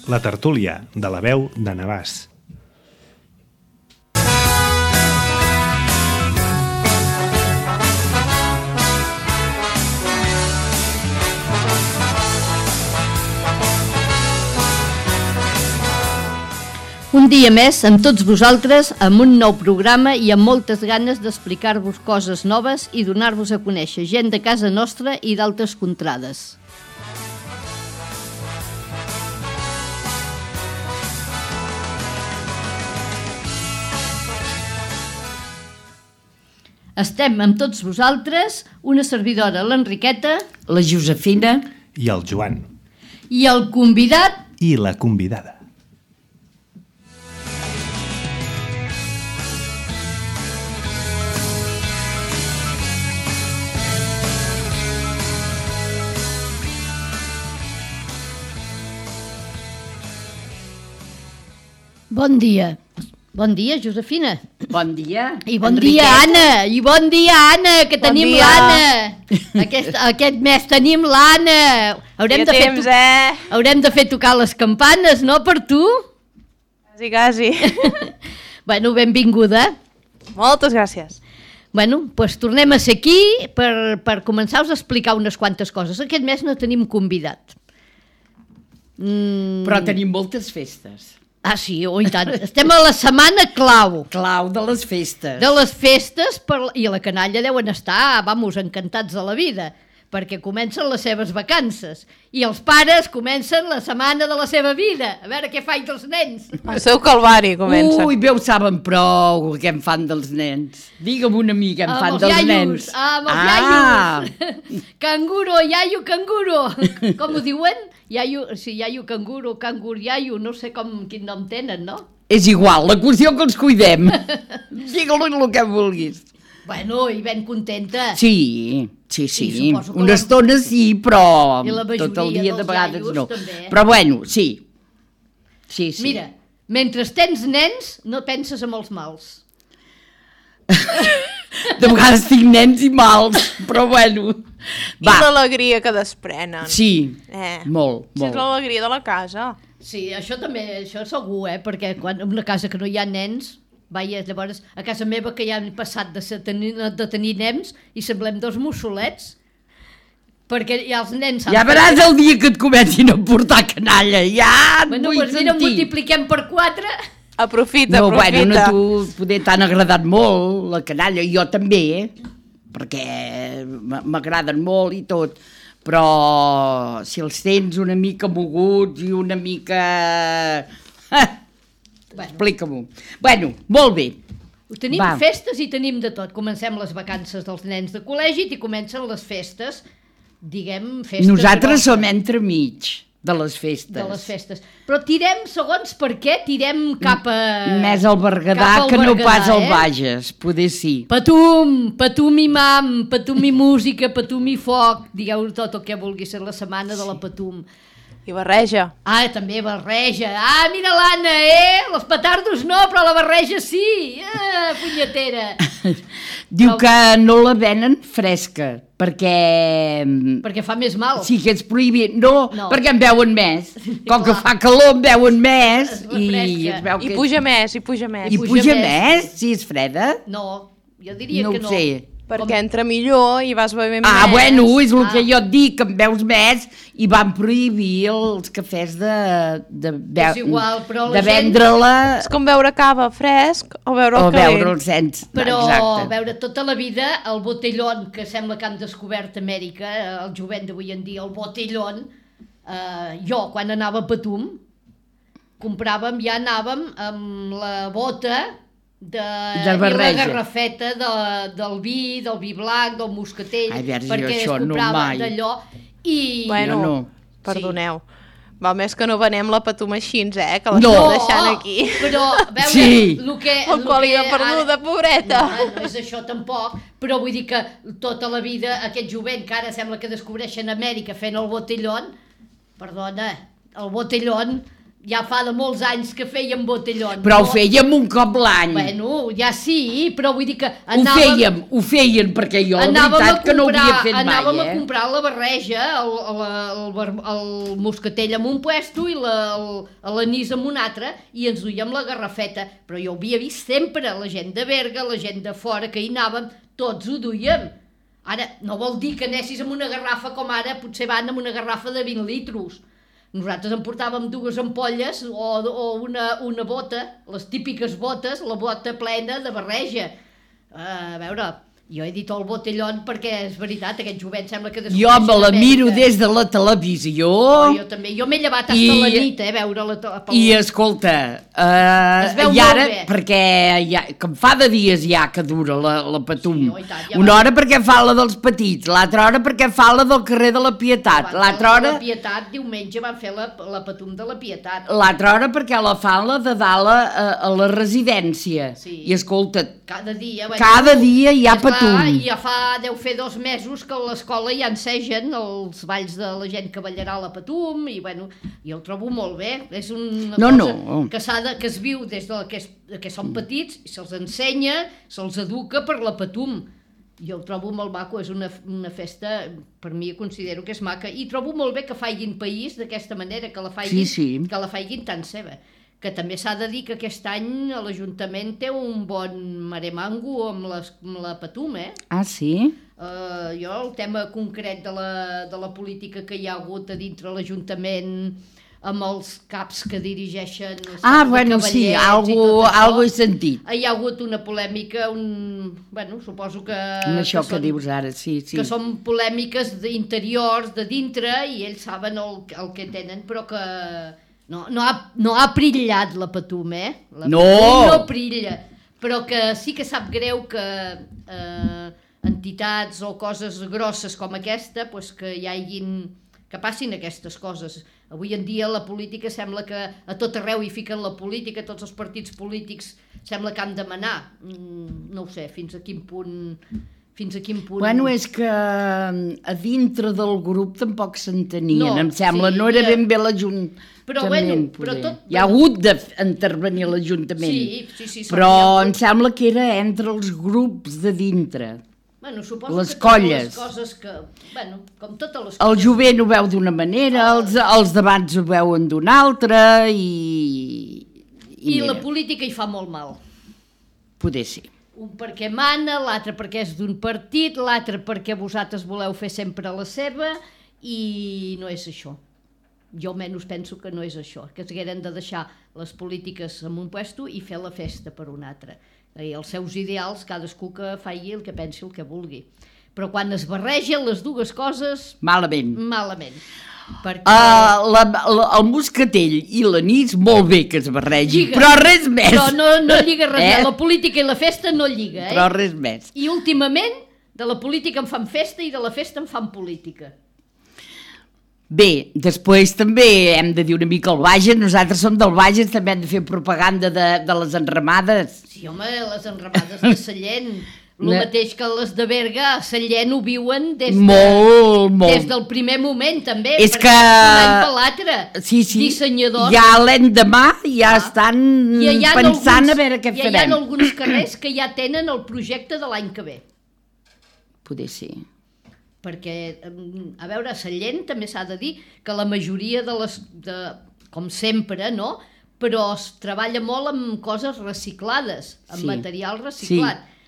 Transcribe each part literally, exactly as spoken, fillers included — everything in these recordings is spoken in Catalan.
La tertúlia de la veu de Navàs. Un dia més amb tots vosaltres, amb un nou programa i amb moltes ganes d'explicar-vos coses noves i donar-vos a conèixer gent de casa nostra i d'altres contrades. Estem amb tots vosaltres, una servidora, l'Enriqueta, la Josefina i el Joan. I el convidat i la convidada. Bon dia. Bon dia, Josefina. Bon dia. I bon Enriqueta. Dia, Anna. I bon dia, Anna, que bon tenim dia. l'Anna. Aquest, aquest mes tenim l'Anna. Haurem, de temps, fer eh? Haurem de fer tocar les campanes, no, per tu? Quasi, quasi. Bueno, benvinguda. Moltes gràcies. Bueno, doncs tornem a ser aquí per, per començar-vos a explicar unes quantes coses. Aquest mes no tenim convidat. Mm. Però tenim moltes festes. Ah, sí, oh, i tant. Estem a la setmana clau. Clau de les festes. De les festes, per... i la canalla deuen estar, vamos, encantats de la vida, perquè comencen les seves vacances. I els pares comencen la setmana de la seva vida. A veure què faig dels nens. El seu calvari comença. Ui, bé ho saben prou, què en fan dels nens. Digue'm una mica, què en fan dels iaios, nens. Amb els ah. iaios. Canguro, iaio, canguro. Com ho diuen? Iaio, sí, iaio, canguro, cangur, iaio, no sé com, quin nom tenen, no? És igual, la qüestió que els cuidem. Digue-li el que vulguis. Bueno, i ben contenta. Sí, sí, sí. Una la... estona sí, però tot el dia de vegades no. També. Però bueno, sí. Sí, sí. Mira, mentre tens nens, no penses en els mals. De vegades tinc nens i mals, però bueno. Va. I l'alegria que desprenen. Sí, eh. molt, molt. És l'alegria de la casa. Sí, això també, això segur, eh? Perquè quan en una casa que no hi ha nens, vaja, llavors a casa meva que ja han passat de, ser, de tenir nens i semblem dos mussolets, perquè ja els nens... Ja veràs el dia que et comencin a portar canalla, ja et bueno, vull doncs sentir. Mira, multipliquem per quatre... Aprofita, no, aprofita. Bueno, a tu poder t'han agradat molt, la canalla, jo també, eh? Perquè m'agraden molt i tot, però si els tens una mica moguts i una mica... Bueno. Explica-m'ho. Bueno, molt bé. Tenim Va. festes i tenim de tot. Comencem les vacances dels nens de col·legi i comencen les festes, diguem, festes... Nosaltres som entremig de les festes. De les festes. Però tirem, segons per què, tirem cap a... Més al Berguedà al que Berguedà, no pas al eh? Bages, poder sí. Patum, patum i mam, patum i música, patum i foc, digueu tot el que vulgui ser la setmana sí. de la patum. I barreja. Ah, també barreja. Ah, mira l'Anna, eh? Els petardos no, però la barreja sí. Ah, punyetera. Diu però... que no la venen fresca, perquè... Perquè fa més mal. Sí, que és prohibit. No, no. Perquè en beuen més. Com Clar. que fa calor en beuen més. Es I, es veu I que... puja més, i puja més. I puja, puja més? més, si és freda? No, jo diria no que no. No ho sé. Perquè entra millor i vas bevent ah, més. Ah, bueno, és el ah. que jo et dic, que en veus més i van prohibir els cafès de, de, de, és igual, però de gent... vendre-la... És com beure cava fresc o beure el calent. O beure el sens. Però exacte. Veure tota la vida el botellón, que sembla que han descobert a Amèrica, el jovent d'avui en dia, el botellón, eh, jo quan anava a Patum, compràvem, ja anàvem amb la bota... De, de i la garrafeta de, del vi, del vi blanc, del moscatell, Ai, verge, perquè es comprava no d'allò i... Bueno, no, no. Perdoneu. Sí. Val més que no venem la patum així, eh? Que no. l'estem deixant aquí. Però, a veure, sí. el que... El còliga perduda, pobreta. No, no és això tampoc, però vull dir que tota la vida aquest jovent que ara sembla que descobreixen Amèrica fent el botellón, perdona, el botellón ja fa de molts anys que fèiem botellón. Però ho fèiem un cop l'any. Bueno, ja sí, però vull dir que Ho fèiem, ho feien, perquè jo la veritat que no ho havia fet mai, eh? Anàvem a comprar la barreja, el, el, el, el, el moscatell en un puesto i l'anís en un altre, i ens duíem la garrafeta. Però jo ho havia vist sempre, la gent de Berga, la gent de fora que hi anàvem, tots ho duíem. Ara, no vol dir que anessis amb una garrafa com ara, potser van amb una garrafa de vint litros. Nosaltres en portàvem dues ampolles o, o una, una bota, les típiques botes, la bota plena de barreja. Uh, a veure, jo he dit el botellón perquè és veritat, aquest jovent sembla que jo me la miro des de la televisió. Oh, jo també, jo m'he llevat fins a la nit, eh, veure la televisió. I escolta, uh, i ara, perquè ja, que fa de dies ja que dura la, la Patum, sí, oh, tant, ja una va. Hora perquè fa la dels petits, l'altra hora perquè fa la del carrer de la Pietat, l'altra hora... La Pietat, diumenge van fer la, la Patum de la Pietat. L'altra hora perquè la fan la de dalt a, a la residència. Sí. I escolta, cada dia, bueno, cada dia hi ha Patum. Clar, ja fa, deu fer dos mesos que a l'escola ja ensegen els balls de la gent que ballarà la Patum, i bueno, jo el trobo molt bé. És una no, cosa no. que, de, que es viu des de que, es, que són petits, i se'ls ensenya, se'ls educa per la Patum. Jo el trobo molt maco, és una, una festa, per mi considero que és maca, i trobo molt bé que faiguin país d'aquesta manera, que la faiguin, sí, sí. que la faiguin tan seva. Que també s'ha de dir que aquest any l'Ajuntament té un bon maremango amb, les, amb la Patum, eh? Ah, sí? Uh, jo, el tema concret de la, de la política que hi ha hagut a dintre l'Ajuntament amb els caps que dirigeixen els ah, caps bueno, de cavallets sí, algo, i tot això, algo he sentit. Hi ha hagut una polèmica, un, bueno, suposo que... Amb això que, que són, dius ara, sí, sí. Que són polèmiques d'interiors, de dintre, i ells saben el, el que tenen, però que... No, no, ha, no ha brillat la Patum, eh? La no! Patum no brilla, però que sí que sap greu que eh, entitats o coses grosses com aquesta, pues que hi hagin, que passin aquestes coses. Avui en dia la política sembla que a tot arreu hi fiquen la política, tots els partits polítics sembla que han de manar. Mm, no ho sé, fins a quin punt... Fins a quin punt... Bueno, és que a dintre del grup tampoc s'entenien, no, em sembla, sí, no era ja... ben bé l'Ajuntament. Però bueno, però tot... Hi ha hagut d'intervenir l'Ajuntament, sí, sí, sí, però em sembla que era entre els grups de dintre. Bueno, suposo les que colles. Les coses que... Bueno, com totes les coses. El jovent ho veu d'una manera, ah. els, els d'abans ho veuen d'una altra, i... I, I la política hi fa molt mal. Poder sí. Un perquè mana, l'altre perquè és d'un partit, l'altre perquè vosaltres voleu fer sempre la seva, i no és això. Jo almenys penso que no és això, que es hagueren de deixar les polítiques en un puesto i fer la festa per un altre. I els seus ideals, cadascú que faci el que pensi, el que vulgui. Però quan es barregen les dues coses... Malament. Malament. Perquè... Uh, la, la, el moscatell i l'anís molt bé que es barregin, lliga. Però res més. Però no, no lliga res, eh? La política i la festa no lliga, eh? Però res més. I últimament de la política en fan festa i de la festa en fan política. Bé, després també hem de dir una mica el Bages, nosaltres som del Bages, també hem de fer propaganda de, de les enramades. Sí, home, les enramades de Sallent... El no. mateix que les de Berga, a Sallent ho viuen des, de, molt, molt. des del primer moment, també, és perquè que... un any per l'altre, sí, sí. dissenyadors... Ja l'endemà ja ah. estan ja pensant alguns, a veure què ja farem. Hi ha alguns carrers que ja tenen el projecte de l'any que ve. Poder ser. Perquè, a veure, a Sallent també s'ha de dir que la majoria de les... De, com sempre, no? Però es treballa molt amb coses reciclades, amb sí. material reciclat. Sí.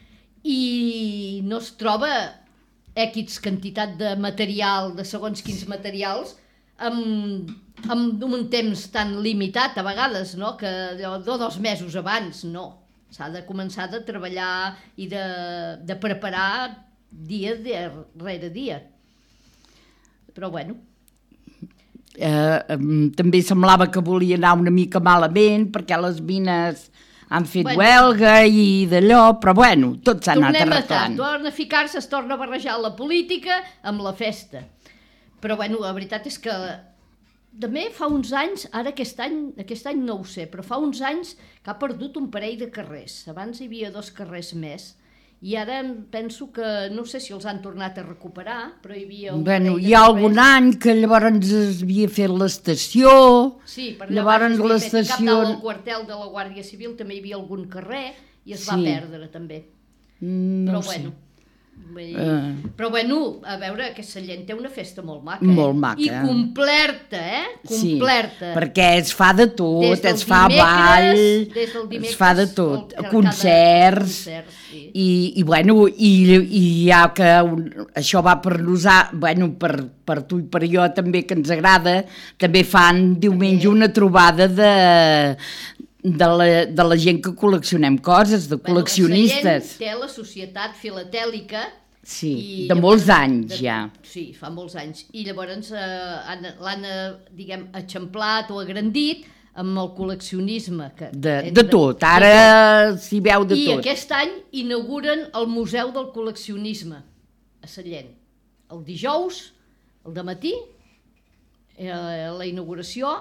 I no es troba X quantitat de material, de segons quins materials, amb, amb un temps tan limitat a vegades, no? Que de, de dos mesos abans, no. S'ha de començar a treballar i de, de preparar dia rere dia. Però bueno... Eh, també semblava que volia anar una mica malament perquè les mines... han fet bueno, huelga i d'allò, però bueno, tot s'ha anat arreglant. Torna a ficar-se, es torna a barrejar la política amb la festa. Però bueno, la veritat és que també fa uns anys, ara aquest any, aquest any no ho sé, però fa uns anys que ha perdut un parell de carrers. Abans hi havia dos carrers més i ara em penso que no sé si els han tornat a recuperar, però hi havia... un Bueno, parell hi ha de algun carrers. any que llavors es havia fet l'estació, Sí, per allà llavors baix es havia fet. Cap l'estació... dalt del quartel de la Guàrdia Civil també hi havia algun carrer i es va Sí. perdre també. Mm, Però No ho sé. bueno, vull dir, Eh. però bueno, a veure, que Sallent té una festa molt maca, Molt eh? maca. I complerta, eh? Complerta. Sí, perquè es fa de tot, Des del es fa dimecres- ball, des del dimecres es fa de tot, al- cada- concerts, concerts, sí. i, i bueno, i, i ja que un, això va per nosaltres, bueno, per, per tu i per jo també, que ens agrada, també fan diumenge una trobada de, de, la, de la gent que col·leccionem coses, de Bueno, col·leccionistes. Sallent té la Societat Filatèlica. Sí, i de molts llavors- anys de- ja. Sí, fa molts anys. I llavors eh, han- l'han, eh, diguem, eixamplat o agrandit amb el col·leccionisme. Que, De, entre- de tot, de ara s'hi veu de I tot. aquest any inauguren el Museu del Col·leccionisme a Sallent. El dijous, al matí, eh, la inauguració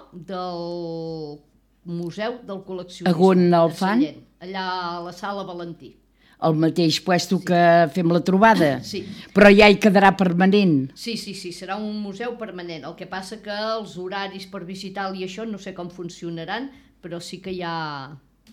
del Museu del Col·leccionisme. A on el a fan? Sallent, allà a la Sala Valentí. El mateix puesto que fem la trobada? Sí. Però ja hi quedarà permanent? Sí, sí, sí, serà un museu permanent. El que passa que els horaris per visitar-lo i això no sé com funcionaran, però sí que hi ha...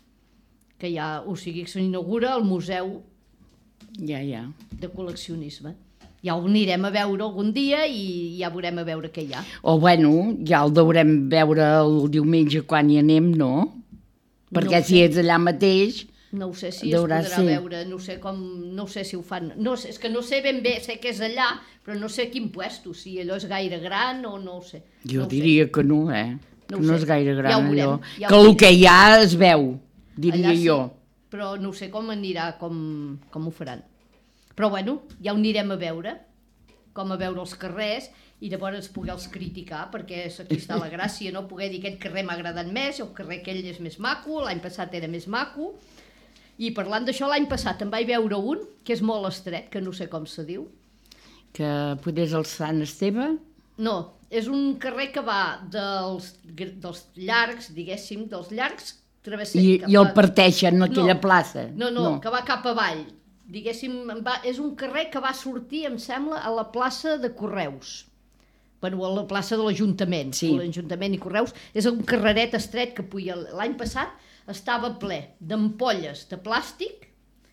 que hi ha, o sigui, que s'inaugura el Museu Ja, ja. de Col·leccionisme. Ja ho anirem a veure algun dia i ja veurem a veure què hi ha. O bueno, ja el deurem veure el diumenge quan hi anem, no? Perquè No ho si sé. és allà mateix... No ho sé si Deurà es podrà ser. veure, no sé com, no sé si ho fan, no sé, és que no sé ben bé, sé que és allà, però no sé quin puesto, si allò és gaire gran o no ho sé. Jo no ho diria que no, eh? No que ho no sé. és gaire gran Ja ho veurem, allò. ja ho que el veurem. que hi ha es veu, diria Allà sí, jo. però no sé com anirà, com, com ho faran. Però bueno, ja ho anirem a veure, com a veure els carrers, i llavors poder-los criticar, perquè és- aquí està la gràcia, no? Poder dir aquest carrer m'ha agradat més, el carrer aquell és més maco, l'any passat era més maco, i parlant d'això, l'any passat em vaig veure un, que és molt estret, que no sé com se diu. Que podés el Sant Esteve? No, és un carrer que va dels, gr- dels llargs, diguéssim, dels llargs travessers. I, que i el va- parteixen a aquella No. plaça? No, no, no, que va cap avall. Diguéssim, va, és un carrer que va sortir, em sembla, a la plaça de Correus. Bueno, a la plaça de l'Ajuntament. Sí. L'Ajuntament i Correus. És un carreret estret que puja. L'any passat estava ple d'ampolles de plàstic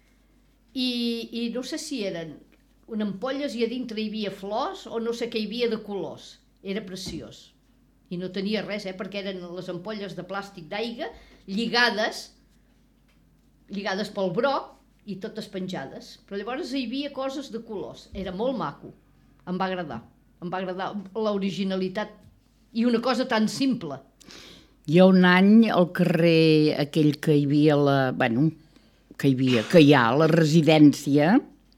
i, i no sé si eren unes ampolles i a dintre hi havia flors o no sé què hi havia de colors. Era preciós. I no tenia res, eh, perquè eren les ampolles de plàstic d'aigua lligades lligades pel broc i totes penjades. Però llavors hi havia coses de colors. Era molt maco. Em va agradar. Em va agradar l'originalitat i una cosa tan simple. Hi ha un any al carrer aquell que hi havia la... Bueno, que hi havia, que hi ha, la residència,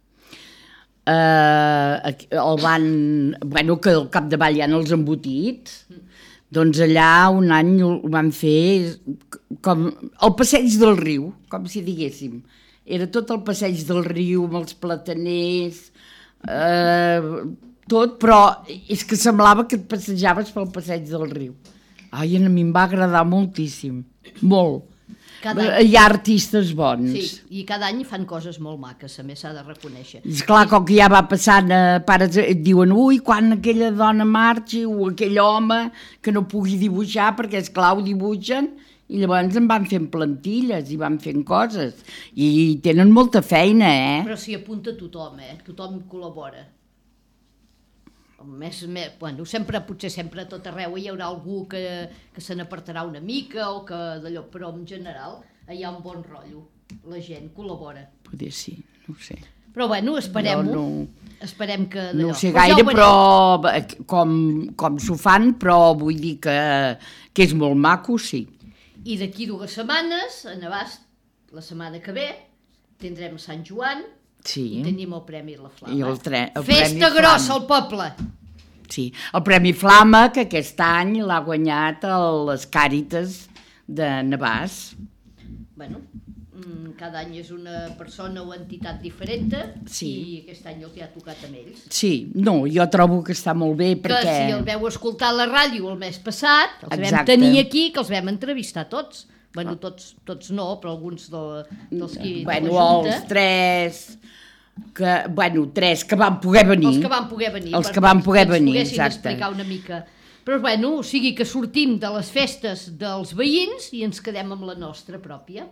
eh, el van... Bueno, que al capdavall hi ha els embotits, doncs allà un any ho van fer com el passeig del riu, com si diguéssim. Era tot el passeig del riu amb els plataners, eh, tot, però és que semblava que et passejaves pel passeig del riu. Ai, a mi em va agradar moltíssim, molt. Cada any. Hi ha artistes bons. Sí, i cada any fan coses molt maques, a més s'ha de reconèixer. És clar, com que ja va passant, eh, pares et diuen, ui, quan aquella dona marxi o aquell home que no pugui dibuixar, perquè és clar, ho dibuixen, i llavors en van fent plantilles i van fent coses. I tenen molta feina, eh? Però s'hi apunta tothom, eh? Tothom col·labora. Més, més, bueno, sempre, potser sempre a tot arreu hi haurà algú que, que se n'apartarà una mica o que d'allò, però en general hi ha un bon rotllo. La gent col·labora. Poder sí, no ho sé. Però bueno, esperem-ho. No, Esperem que no d'allò. ho sé Però ja gaire, ho veurem. però eh, com, com s'ho fan, però vull dir que, que és molt maco, sí. I d'aquí dues setmanes, a Navàs, la setmana que ve, tindrem Sant Joan Sí. i tenim el Premi La Flama. I el tre- el Festa Premi grossa Flama. al poble! Sí, el Premi Flama, que aquest any l'ha guanyat el, les Càritas de Navàs. Bueno, mm, cada any és una persona o entitat diferent Sí. i aquest any els ha tocat amb ells. Sí, no, jo trobo que està molt bé perquè... Que si el veu escoltar a la ràdio el mes passat, els vam Exacte. tenir aquí, que els vam entrevistar tots. Bueno, tots, tots no, però alguns de, dels qui Bueno, de la Junta. els tres... Que, bueno, tres que van poder venir. Els que van poder venir. Els per- que van poder ens venir, poguessin exacte. explicar una mica. Però, bueno, o sigui que sortim de les festes dels veïns i ens quedem amb la nostra pròpia.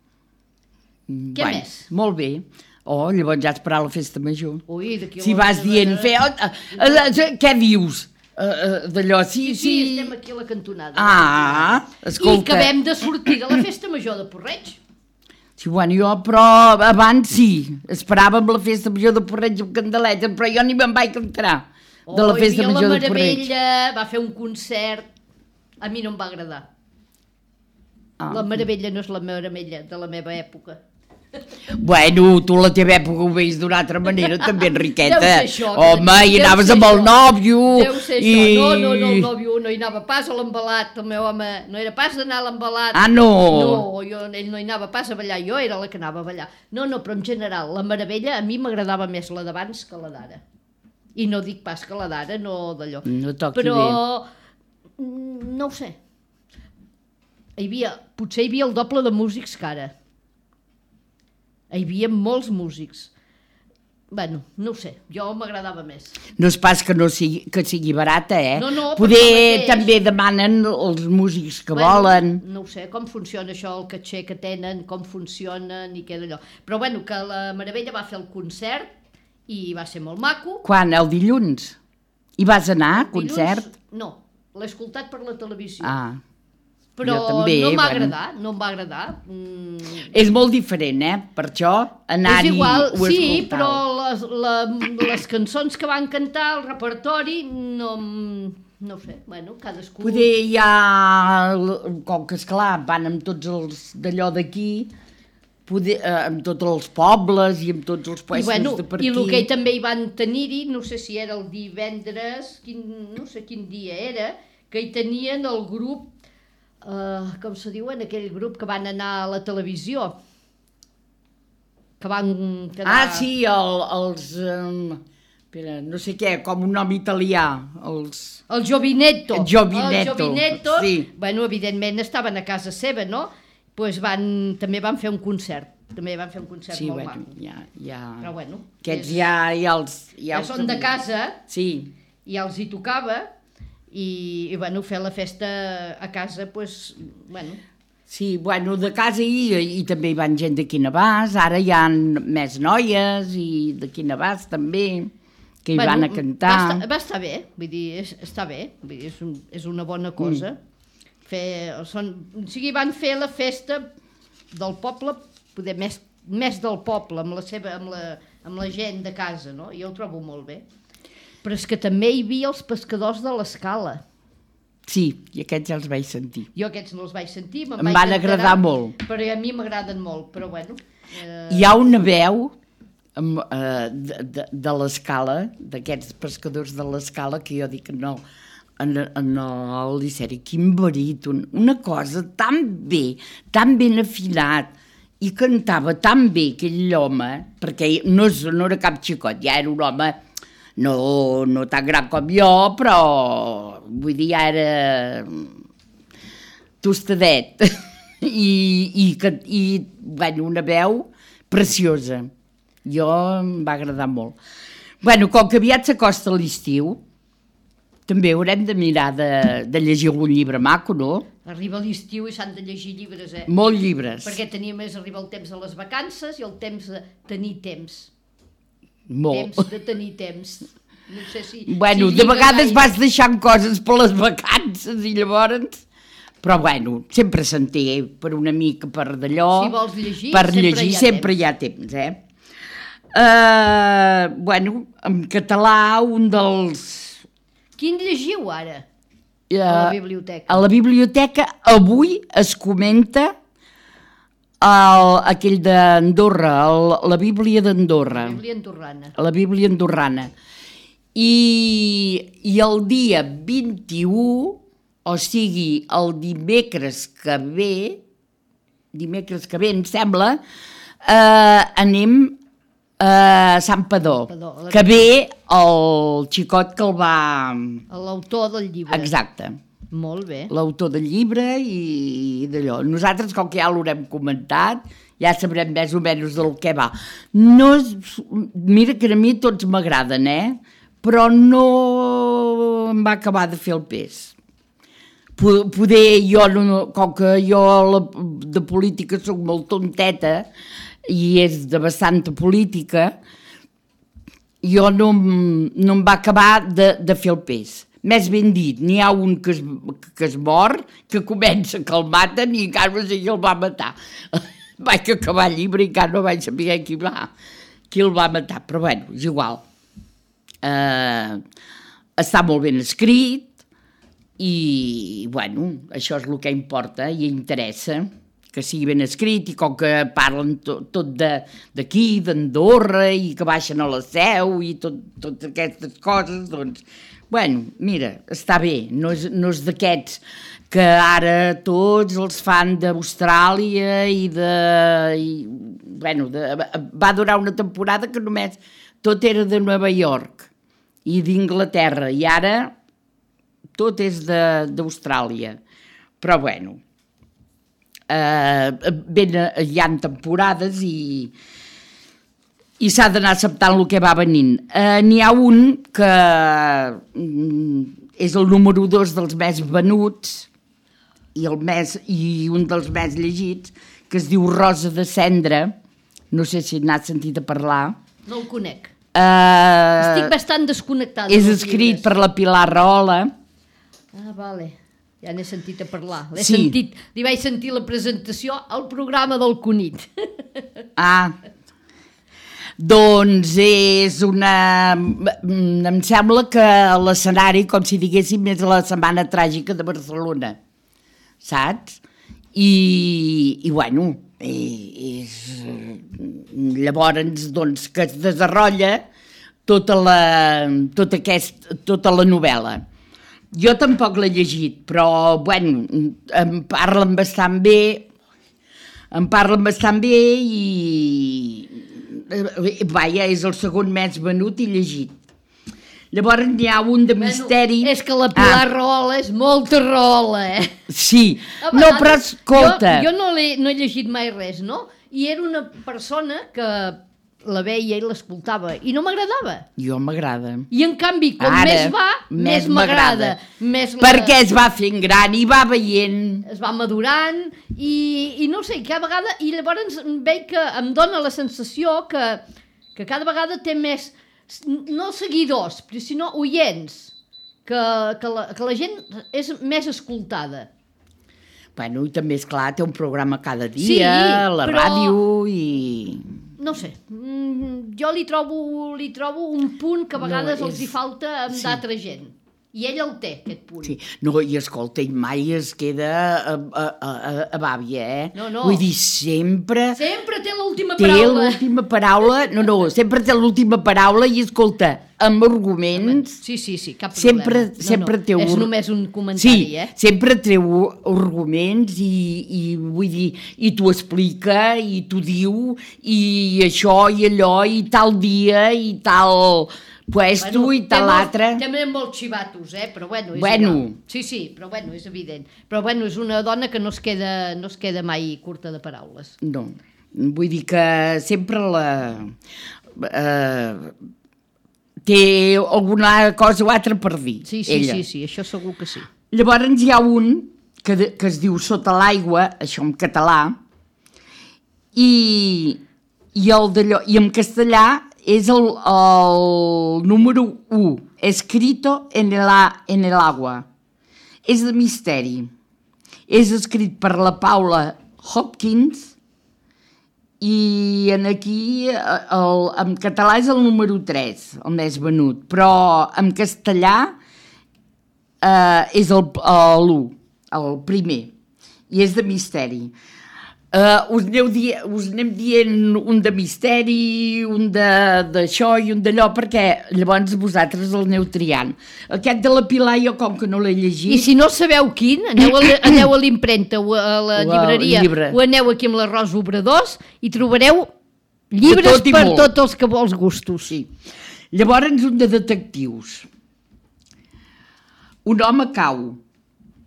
Què Bueno, més? Molt bé. Oh, llavors ja esperar la festa major. Ui, d'aquí a Si la- vas dient, fe, oh, uh, uh, uh, què dius? Uh, uh, D'allò, sí, Sí, sí, sí. estem aquí a la cantonada. Ah, I escolta. acabem de sortir de la festa major de Porreig. Sí, bueno, jo, però abans sí. Esperàvem la festa major de Porreig amb candeleta, però jo ni me'n vaig entrar de la Oh, festa hi havia major la de Porreig. Meravella, va fer un concert. A mi no em va agradar. Ah. La Meravella no és la Meravella de la meva època. Bueno, tu la teva època ho veus d'una altra manera, també, Enriqueta. Deu ser això, Home, i deu anaves ser amb el això. nòvio. Deu ser i... això. No, no, no, el nòvio no hi anava pas a l'embalat, el meu home. No era pas d'anar a l'embalat. Ah, no? No, jo, ell no hi anava pas a ballar, jo era la que anava a ballar. No, no, però en general, la Meravella a mi m'agradava més la d'abans que la d'ara. I no dic pas que la d'ara, no d'allò. No toqui Però, mm, no ho sé. Hi havia, potser hi havia el doble de músics que ara. Hi havia molts músics. Bueno, no ho sé, jo m'agradava més. No és pas que no sigui, que sigui barata, eh? No, no, però Poder el mateix. també demanen els músics que Bueno, volen. No ho sé, com funciona això, el caché que tenen, com funcionen i què d'allò. Però bueno, que la Meravella va fer el concert i va ser molt maco. Quan? El dilluns? Hi vas anar, a concert? Dilluns, no, l'he escoltat per la televisió. Ah, però jo també, no em va bueno. agradar, no em va agradar. Mm, és molt diferent, eh? Per això, anar-hi és igual, ho sí, escoltau. però les, la, les cançons que van cantar, el repertori, no, em- no ho sé, bueno, cadascú... Poder hi ha, com que esclar, van amb tots els d'allò d'aquí, poder, eh, amb tots els pobles i amb tots els I, puestos bueno, de per i aquí. el que també hi van tenir-hi, no sé si era el divendres, quin, no sé quin dia era, que hi tenien el grup, eh, com se diuen, aquell grup que van anar a la televisió, que van quedar... Ah, sí, el, els... Um, espera, no sé què, com un nom italià, els... El Giovinetto. El Giovinetto, El Giovinetto, sí. bueno, evidentment estaven a casa seva, no? Pues van, també van fer un concert, també van fer un concert Sí, molt bueno, maco. ja, ja... Però bueno, Aquests és- ja, ja els... Ja els són de sabia. casa, Sí, ja els hi tocava, i, i bueno, fer la festa a casa, pues, bueno, sí, bueno, de casa i, i també hi van gent d'aquí Navàs, ara hi ha més noies i d'aquí Navàs també, que hi bueno, van a cantar. Va estar, va estar bé, vull dir, és, està bé, vull dir, és, un, és una bona cosa. Mm. Fer, són, o sigui, van fer la festa del poble, poder més, més del poble, amb la, seva, amb, la, amb la gent de casa, no? Jo ho trobo molt bé. Però és que també hi havia els pescadors de l'Escala. Sí, i aquests ja els vaig sentir. Jo aquests no els vaig sentir, me'n Em vaig van enterar, agradar molt. Però a mi m'agraden molt, però bueno. Eh, Hi ha una veu amb, eh, de, de, de l'escala, d'aquests pescadors de l'escala, que jo dic no, en, en el Liceri, quin baríton, una cosa tan bé, tan ben afinat, i cantava tan bé aquell home, perquè no, és, no era cap xicot, ja era un home no, no tan gran com jo, però vull dir, ja era tostadet, i, i, que- i bueno, una veu preciosa. Jo em va agradar molt. Bueno, com que aviat s'acosta l'estiu, també haurem de mirar de, de llegir algun llibre maco, no? Arriba l'estiu i s'han de llegir llibres, eh? Molts llibres. Perquè tenia més arriba el temps de les vacances i el temps de tenir temps. Molt. Temps de tenir temps. No sé si... Bueno, si de lliga vegades gaire. vas deixant coses per les vacances i llavors... Però bueno, sempre se'n té per una mica, per d'allò... Si vols llegir, per sempre llegir, hi ha sempre temps. hi ha temps, eh? Uh, bueno, en català, un dels... Quin llegiu ara? Uh, A la biblioteca. A la biblioteca avui es comenta el, aquell d'Andorra, el, la Bíblia d'Andorra. La Bíblia andorrana. La Bíblia andorrana. I, i el dia vint-i-u, o sigui, el dimecres que ve, dimecres que ve, em sembla, eh, anem a Sant Padó, Padó, la- que ve el xicot que el va... L'autor del llibre. Exacte. Molt bé. L'autor del llibre i d'allò. Nosaltres, com que ja l'haurem comentat, ja sabrem més o menys del que va. No és... Mira que a mi tots m'agraden, eh? Però no em va acabar de fer el pes. Poder jo, no, com que jo la, de política soc molt tonteta i és de bastanta política, jo no, no em va acabar de, de fer el pes. Més ben dit, n'hi ha un que es, que es mor, que comença que el maten i encara no sé qui el va matar. Vaig acabar el llibre i encara no vaig saber qui, va, qui el va matar, però bueno, és igual. Uh, està molt ben escrit i, bueno, això és el que importa i interessa, que sigui ben escrit i com que parlen tot, tot d'aquí, d'Andorra i que baixen a la Seu i tot, totes aquestes coses, doncs... Bueno, mira, està bé, no és, no és d'aquests que ara tots els fan d'Austràlia i de... I, bueno, de, va durar una temporada que només tot era de Nova York i d'Inglaterra i ara tot és d'Austràlia. Però bueno, eh, ben, hi ha temporades i... i s'ha d'anar acceptant el que va venint. Uh, N'hi ha un que mm, és el número dos dels més venuts i, el més, i un dels més llegits, que es diu Rosa de Cendra. No sé si n'has sentit a parlar. No el conec. Uh, Estic bastant desconnectada. És escrit per la Pilar Rahola. Ah, vale. Ja n'he sentit a parlar. L'he Sí. sentit, li vaig sentir la presentació al programa del Cunit. Ah, doncs és una... Em sembla que l'escenari, com si diguéssim, és la Setmana Tràgica de Barcelona, saps? I, i bueno, és... llavors, doncs, que es desenrotlla tota la, tota, aquest, tota la novel·la. Jo tampoc l'he llegit, però, bueno, em parlen bastant bé, em parlen bastant bé i... Vaja, és el segon més venut i llegit. Llavors n'hi ha un de misteri... Bueno, és que la Pilar ah. Rahola és molta rahola, eh? Sí, no, però escolta... Jo, jo no, he, no he llegit mai res, no? I era una persona que la veia i l'escoltava i no m'agradava. Jo m'agrada. I en canvi, com Ara, més va, més m'agrada. Més la... Perquè es va fent gran i va veient... Es va madurant i, i no sé, cada vegada... I llavors veig que em dóna la sensació que, que cada vegada té més... No seguidors, sinó oients. Que, que, la, que la gent és més escoltada. Bueno, i també, és clar, té un programa cada dia, Sí, a la però... ràdio i... No sé, jo li trobo, li trobo un punt que a vegades no, és... els hi falta amb sí. d'altra gent. I ell el té, aquest punt. Sí. No, i escolta, ell mai es queda a, a, a, a bàbia, eh? No, no. Vull dir, sempre... Sempre té l'última té paraula. Té l'última paraula, no, no, sempre té l'última paraula i, escolta, amb arguments... Sí, sí, sí, cap sempre, problema. No, sempre no, té és un... només un comentari, sí, eh? sempre treu arguments i, i vull dir, i t'ho explica i t'ho diu i això i allò i tal dia i tal... puesto bueno, i tal altre. També molt xivatos, eh? Però bueno, és bueno. igual. Sí, sí, però bueno, és evident. Però bueno, és una dona que no es queda, no es queda mai curta de paraules. No, vull dir que sempre la... Eh, té alguna cosa o altra per dir, sí, sí, ella. Sí, sí, això segur que sí. Llavors hi ha un que, de, que es diu Sota l'aigua, això en català, i, i, el d'allò, i en castellà és el, el número u, escrito en el, en el agua. És de misteri. És escrit per la Paula Hopkins i en aquí, el, en català és el número tres, el més venut, però en castellà eh, és l'u, el primer, i és de misteri. Uh, us, aneu di us anem dient un de misteri, un d'això i un d'allò, perquè llavors vosaltres el aneu triant. Aquest de la Pilar jo com que no l'he llegit... I si no sabeu quin, aneu a l'impremta o a la llibreria llibre. o aneu aquí amb la Rosa Obradors i trobareu llibres tot per molt. Tots els que vols gustos. Sí. Llavors un de detectius. Un home cau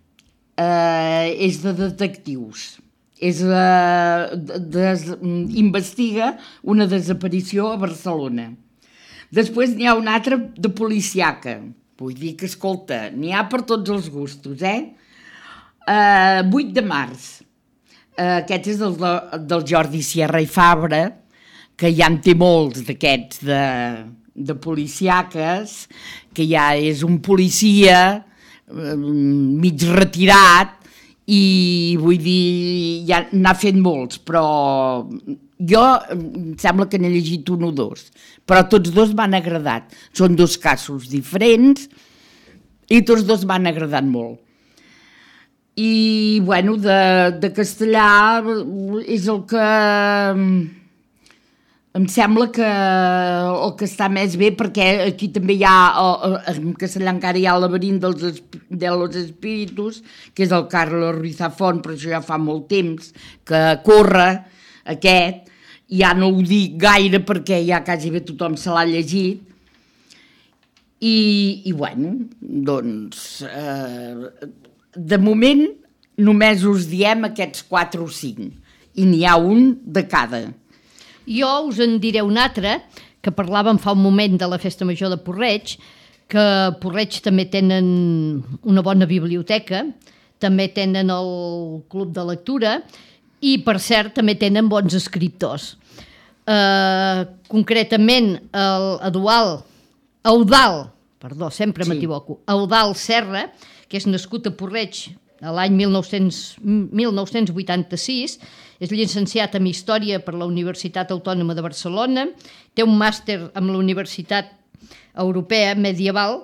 eh, és de detectius. És, eh, des, investiga una desaparició a Barcelona. Després n'hi ha una altra de policiaca. Vull dir que, escolta, n'hi ha per tots els gustos, eh? Uh, vuit de març. Uh, aquest és del, del Jordi Sierra i Fabra, que ja en té molts d'aquests de, de policiaques, que ja és un policia uh, mig retirat, i vull dir, ja n'ha fet molts, però jo em sembla que n'he llegit un o dos, però tots dos m'han agradat. Són dos casos diferents i tots dos m'han agradat molt. I, bueno, de, de castellà és el que em sembla que el que està més bé, perquè aquí també hi ha, en castellà encara hi ha el laberint dels, de los espíritus, que és el Carlos Ruiz Zafón, però això ja fa molt temps que corre aquest, ja no ho dic gaire perquè ja quasi bé tothom se l'ha llegit, i, i bueno, doncs, eh, de moment només us diem aquests quatre o cinc, i n'hi ha un de cada. Jo us en diré un altre, que parlàvem fa un moment de la Festa Major de Porreig, que a Porreig també tenen una bona biblioteca, també tenen el club de lectura i, per cert, també tenen bons escriptors. Uh, concretament, el Eduald, Eudal, perdó, sempre sí. m'equivoco, Eudal Serra, que és nascut a Porreig l'any mil nou-cents vuitanta-sis, és llicenciat en Història per la Universitat Autònoma de Barcelona, té un màster amb la Universitat Europea Medieval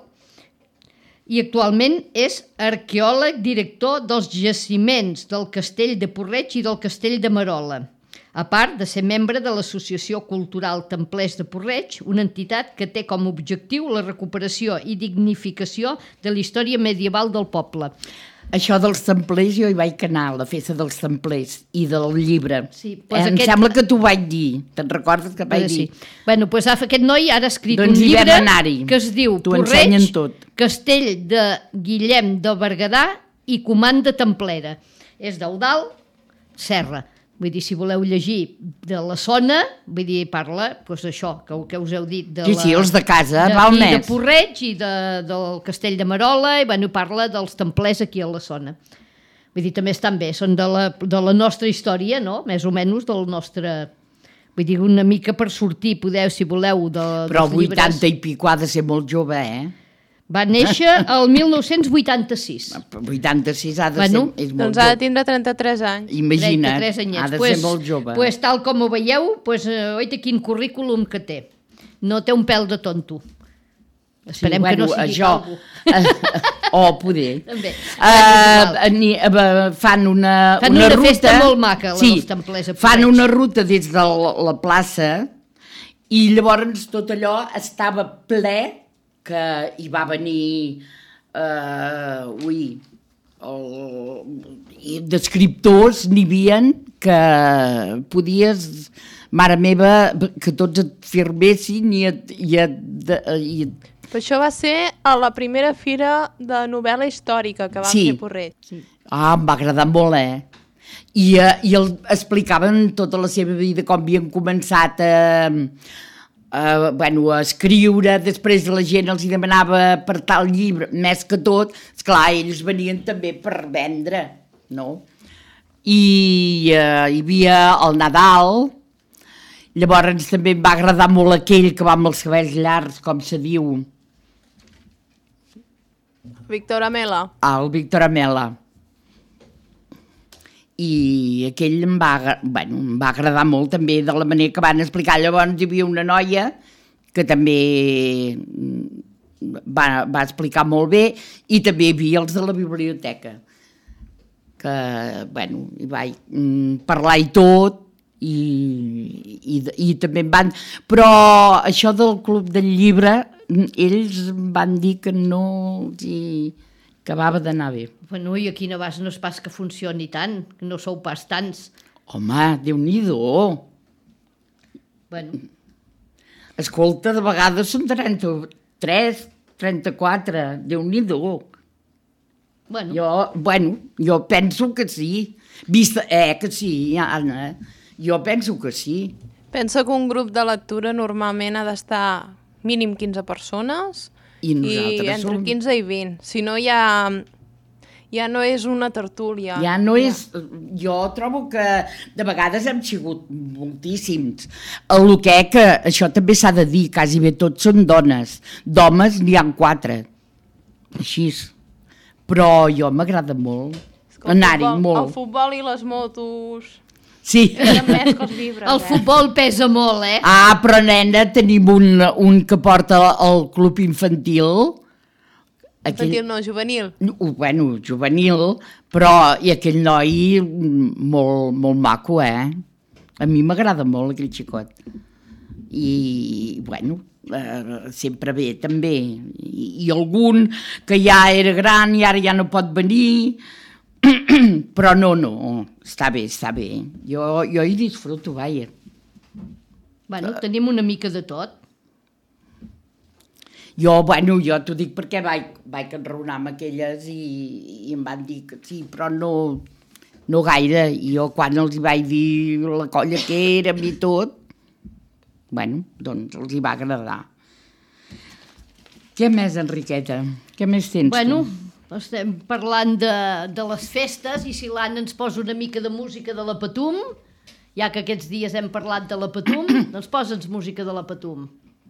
i actualment és arqueòleg director dels jaciments del Castell de Porreig i del Castell de Merola, a part de ser membre de l'Associació Cultural Templers de Porreig, una entitat que té com a objectiu la recuperació i dignificació de la història medieval del poble. Això dels templers, jo hi vaig anar, la festa dels templers i del llibre. Sí, pues eh, aquest... Em sembla que t'ho vaig dir. Te'n recordes que vaig sí. dir? Bueno, doncs aquest noi ara ha escrit doncs un llibre que es diu Porreig, Castell de Guillem de Berguedà i Comanda Templera. És d'Eudal Serra. Vull dir, si voleu llegir de la zona, vull dir, parla, doncs això, que, que us heu dit de sí, la... Sí, els de casa, de, val més. I de Porreig i de, del Castell de Merola, i bueno, parla dels templers aquí a la zona. Vull dir, també estan bé, són de la, de la nostra història, no?, més o menys del nostre... Vull dir, una mica per sortir, podeu, si voleu, de, Però dels llibres... Però vuitanta i pico ha de ser molt jove, eh? Va néixer el mil nou-cents vuitanta-sis. vuitanta-sis ha de bueno, ser... És molt doncs ha de tindre trenta-tres anys. Imagina't, anyets. ha de pues, ser molt jove. Pues, tal com ho veieu, pues, uh, oita quin currículum que té. No té un pèl de tonto. Esperem sí, bueno, que no sigui això, calvo. O poder. També. Uh, ni, uh, fan una, fan una, una ruta... festa molt maca, la sí, dels templers a Porreig. Fan una ruta des de la, la plaça i llavors tot allò estava ple, que hi va venir uh, ui, el, d'escriptors n'hi havien que podies, mare meva, que tots et firmessin i et... I et, i et... Però això va ser a la primera fira de novel·la històrica que vam sí. fer Porreig. Sí. Ah, em va agradar molt, eh? I, uh, i el, explicaven tota la seva vida, com havien començat a... Uh, bueno, a escriure, després la gent els hi demanava per tal llibre, més que tot, esclar, ells venien també per vendre, no? I uh, hi havia el Nadal, llavors també em va agradar molt aquell que va amb els cabells llargs, com se diu? Víctor Amela. Ah, el Víctor Amela. I aquell em va, bueno, em va agradar molt també de la manera que van explicar. Llavors hi havia una noia que també va, va explicar molt bé i també hi havia els de la biblioteca que, bueno, hi vaig mm, parlar i tot i, i, i també em van... Però això del Club del Llibre, ells van dir que no els hi acabava d'anar bé. Bueno, i aquí no vas, no és pas que funcioni tant, que no sou pas tants. Home, Déu-n'hi-do. Bueno. Escolta, de vegades són trenta-tres, trenta-quatre, Déu-n'hi-do. Bueno. Jo, bueno, jo penso que sí. Vista, eh, que sí, Anna. Jo penso que sí. Pensa que un grup de lectura normalment ha d'estar mínim quinze persones I nosaltres entre som- quinze i vint. Si no, ja, ja no és una tertúlia. Ja no és... Jo trobo que de vegades hem sigut moltíssims. El que que això també s'ha de dir, quasi bé tots són dones. D'homes n'hi ha quatre. Així. Però jo m'agrada molt És que el anar-hi, futbol- molt. El futbol i les motos... Sí. Eren més que els llibres, El eh? futbol pesa molt, eh? Ah, però nena, tenim un, un que porta el club infantil. Infantil no, juvenil. Uh, bueno, juvenil, però i aquell noi mm, molt, molt maco, eh? A mi m'agrada molt aquell xicot. I, bueno, eh, sempre bé, també. I, I algun que ja era gran i ara ja no pot venir, però no, no, està bé, està bé. Jo, jo hi disfruto, vaja. Bueno, tenim una mica de tot. Jo, bueno, jo t'ho dic perquè vaig, vaig enraonar amb aquelles i, i em van dir que sí, però no, no gaire. I jo quan els hi vaig dir la colla que érem i tot, bueno, doncs els hi va agradar. Què més, Enriqueta? Què més tens Bueno, tu? estem parlant de, de les festes i si l'Anna ens posa una mica de música de la Patum, ja que aquests dies hem parlat de la Patum, doncs posa'ns música de la Patum.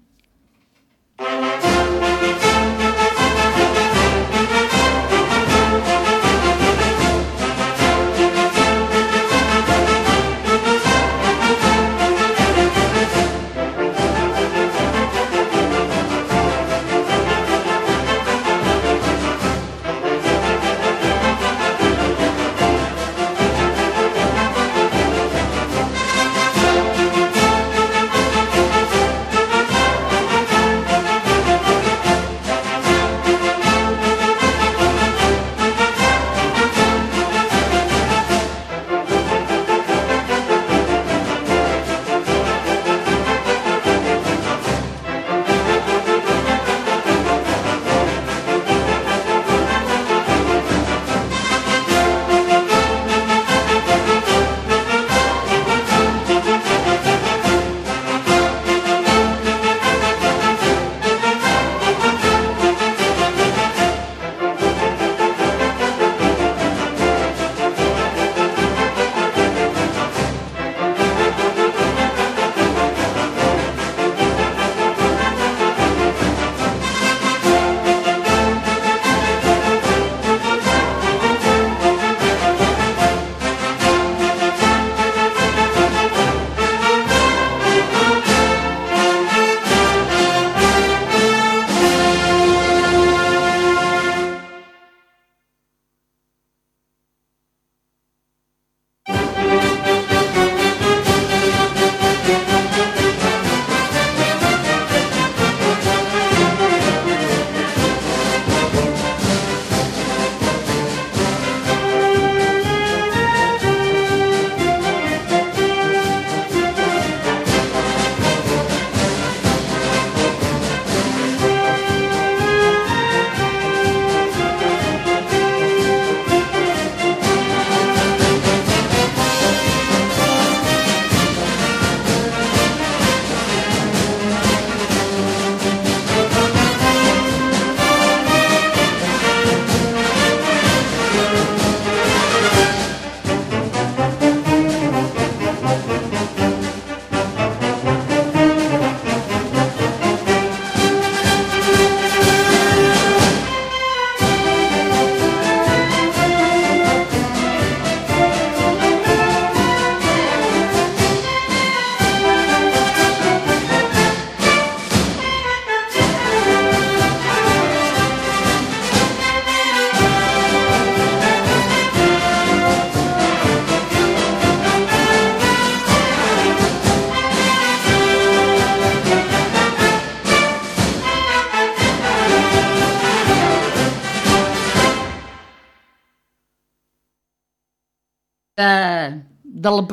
de, de, la,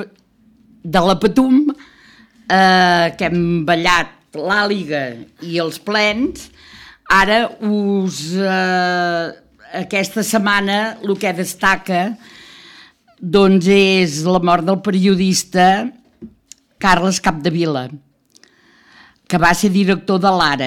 de la Patum, eh, que hem ballat l'àliga i els plens, ara us eh, aquesta setmana el que destaca doncs és la mort del periodista Carles Capdevila, que va ser director de l'Ara.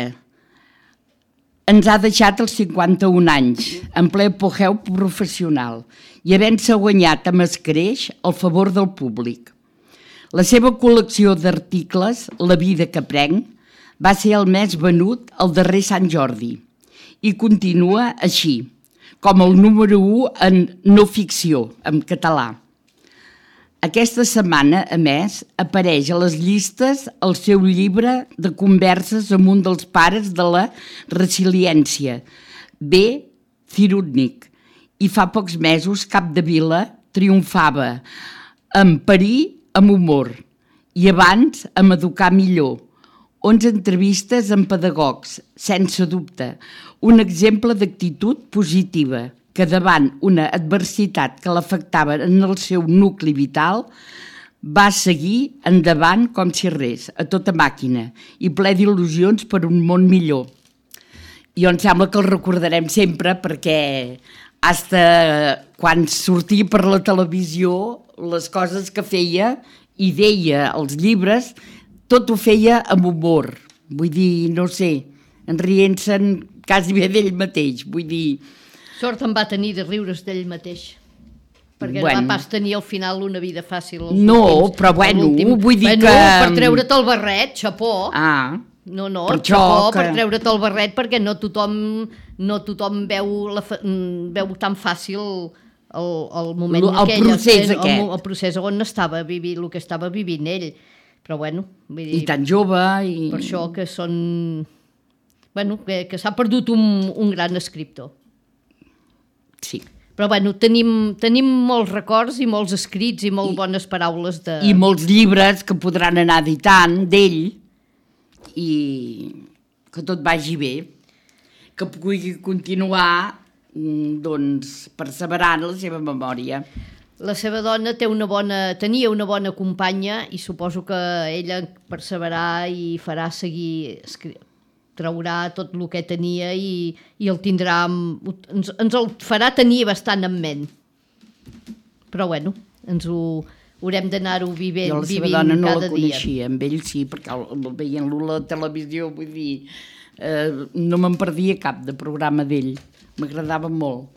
Ens ha deixat als cinquanta-un anys, en ple apogeu professional, i havent-se guanyat amb escreix el favor del públic. La seva col·lecció d'articles, La vida que prenc, va ser el més venut el darrer Sant Jordi i continua així, com el número u en no ficció, en català. Aquesta setmana, a més, apareix a les llistes el seu llibre de converses amb un dels pares de la resiliència, B. Cirútnik, i fa pocs mesos Capdevila triomfava en parir amb humor i abans amb educar millor. onze entrevistes amb pedagogs, sense dubte, un exemple d'actitud positiva que davant una adversitat que l'afectava en el seu nucli vital va seguir endavant com si res, a tota màquina, i ple d'il·lusions per un món millor. Jo em sembla que el recordarem sempre perquè hasta quan sortia per la televisió les coses que feia i deia els llibres, tot ho feia amb humor. Vull dir, no sé, en rient-se'n quasi bé d'ell mateix. Vull dir... Sort en va tenir de riure's d'ell mateix. Perquè Bueno. no va pas tenir al final una vida fàcil. als No, últims- però bueno, a l'últim. vull dir bueno, que- per treure't el barret, xapó. Ah, No, no, per xapó, això que- per treure't el barret, perquè no tothom, no tothom veu, la, fa- mm, veu tan fàcil el, el moment El aquell, procés el, aquest. el, el procés on estava vivint, el que estava vivint ell. Però bueno, vull dir, i tan jove i... per això que són... Bueno, que, que s'ha perdut un, un gran escriptor. Sí. Però bueno, tenim, tenim molts records i molts escrits i molt bones paraules de... I molts llibres que podran anar editant d'ell i que tot vagi bé, que pugui continuar mm, doncs, perseverant la seva memòria. La seva dona té una bona, tenia una bona companya i suposo que ella perseverarà i farà seguir, escri- traurà tot el que tenia i, i el tindrà, amb- ens, ens el farà tenir bastant en ment. Però bueno, ens ho haurem d'anar-ho vivint, Jo la seva vivint dona no cada la dia. coneixia, amb ell sí, perquè el- veient-lo a la televisió, vull dir, eh, no me'n perdia cap de programa d'ell, m'agradava molt.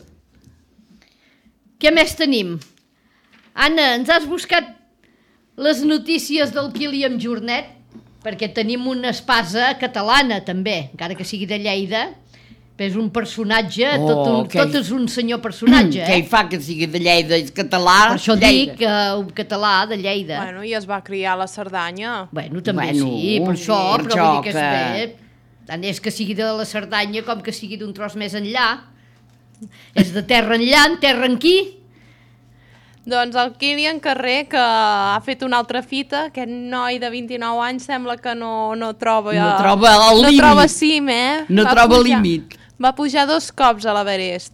Què més tenim? Anna, ens has buscat les notícies del Kilian Jornet? Perquè tenim una espasa catalana, també, encara que sigui de Lleida, però és un personatge, Oh, tot, un, que- tot és un senyor personatge, Què hi eh? fa que sigui de Lleida, és català? Per això Lleida. dic que un català de Lleida. Bueno, Bueno, i es va criar a la Cerdanya. bueno també Bueno, sí, per això, per però això vull dir que és que- bé. Tant és que sigui de la Cerdanya com que sigui d'un tros més enllà. És de terra enllà, en terra en qui? Doncs el Kilian Carrer, que ha fet una altra fita, aquest noi de vint-i-nou anys sembla que no, no troba... No troba el no límit. troba cim, eh? No Va troba pujar- límit. Va pujar dos cops a l'Everest.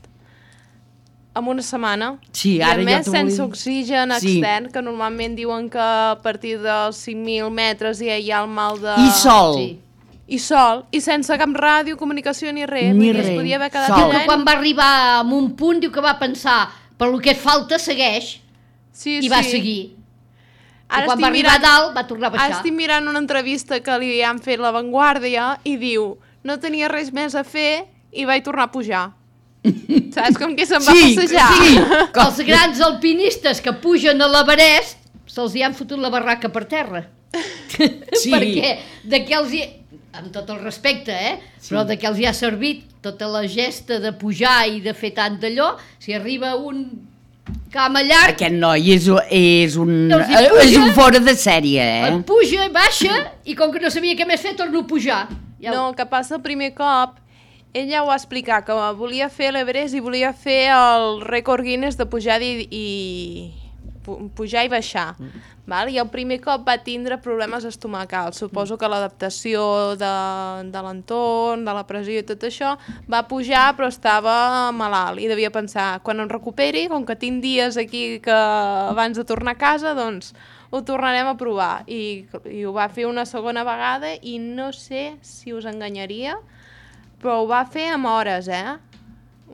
En una setmana. Sí, ara I a ja més t'ho sense volia- oxigen Sí. extern, que normalment diuen que a partir dels cinc mil metres ja hi ha el mal de... I sol. Sí. I sol. I sense cap ràdio, comunicació ni res. Ni Vull dir, es res. podia haver quedat Sol. Diu que allà. quan va arribar a un punt, diu que va pensar, per lo que et falta, segueix, Sí, i va sí. seguir. Ara I quan estic va arribar a mirant- dalt, va tornar a Ara baixar. estic mirant una entrevista que li han fet La Vanguardia i diu, no tenia res més a fer i vaig tornar a pujar. Saps? Com que se'n va Sí, passejar. sí. Els grans alpinistes que pugen a l'Everest se'ls hi han fotut la barraca per terra. Sí. Perquè de què els hi... Amb tot el respecte, eh? Sí. Però de què els hi ha servit tota la gesta de pujar i de fer tant d'allò, si arriba un cama llarg, Aquest noi és, és, un, Doncs hi eh, puja. és un fora de sèrie, eh? et puja i baixa, i com que no sabia què més fer, torno a pujar. Ja No, que passa el primer cop, ell ja ho va explicar, que volia fer l'Everest i volia fer el rècord Guinness de pujar i, i pu- pujar i baixar. Val? I el primer cop va tindre problemes estomacals. Suposo que l'adaptació de, de l'entorn, de la pressió i tot això, va pujar però estava malalt i devia pensar, quan em recuperi, com que tinc dies aquí que abans de tornar a casa, doncs ho tornarem a provar. I, i ho va fer una segona vegada i no sé si us enganyaria, però ho va fer amb hores, eh?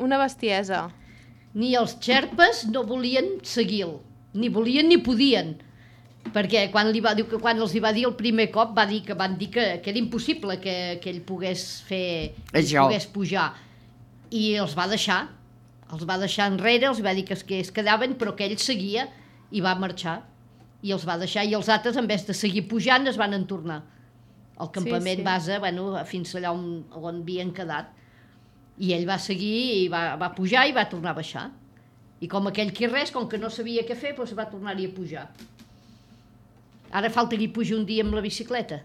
una bestiesa. Ni els xerpes no volien seguir-lo, ni volien ni podien, perquè quan, li va, diu que quan els hi va dir el primer cop va dir que van dir que, que era impossible que, que ell pogués fer, Això. pogués pujar, i els va deixar, els va deixar enrere, els va dir que es, que es quedaven, però que ell seguia i va marxar, i els va deixar, i els altres, en vez de seguir pujant, es van entornar al campament sí, sí. base, bueno, fins allà on, on havien quedat, i ell va seguir i va, va pujar i va tornar a baixar, i com aquell qui res, com que no sabia què fer, doncs va tornar-hi a pujar. Ara falta que hi pugi un dia amb la bicicleta.